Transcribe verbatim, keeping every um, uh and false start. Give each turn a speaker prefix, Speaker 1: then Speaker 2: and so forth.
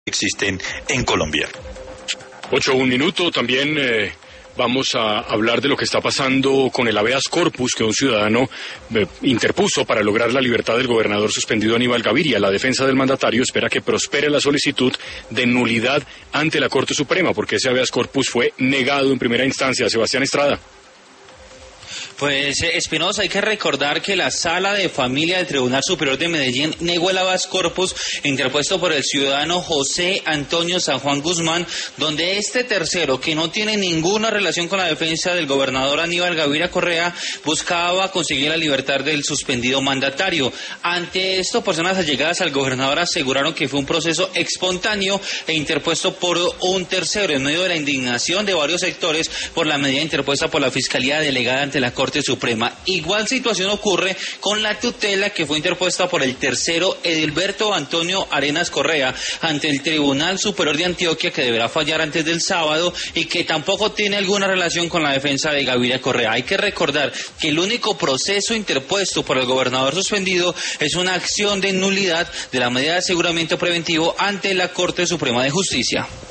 Speaker 1: existen en Colombia.
Speaker 2: Ocho, un minuto, también eh, vamos a hablar de lo que está pasando con el habeas corpus que un ciudadano eh, interpuso para lograr la libertad del gobernador suspendido Aníbal Gaviria. La defensa del mandatario espera que prospere la solicitud de nulidad ante la Corte Suprema, porque ese habeas corpus fue negado en primera instancia. Sebastián Estrada.
Speaker 3: Pues Espinosa, hay que recordar que la Sala de Familia del Tribunal Superior de Medellín negó el habeas corpus interpuesto por el ciudadano José Antonio San Juan Guzmán, donde este tercero, que no tiene ninguna relación con la defensa del gobernador Aníbal Gaviria Correa, buscaba conseguir la libertad del suspendido mandatario. Ante esto, personas allegadas al gobernador aseguraron que fue un proceso espontáneo e interpuesto por un tercero, en medio de la indignación de varios sectores por la medida interpuesta por la Fiscalía Delegada ante la Corte Suprema. Igual situación ocurre con la tutela que fue interpuesta por el tercero Edilberto Antonio Arenas Correa ante el Tribunal Superior de Antioquia, que deberá fallar antes del sábado y que tampoco tiene alguna relación con la defensa de Gaviria Correa. Hay que recordar que el único proceso interpuesto por el gobernador suspendido es una acción de nulidad de la medida de aseguramiento preventivo ante la Corte Suprema de Justicia.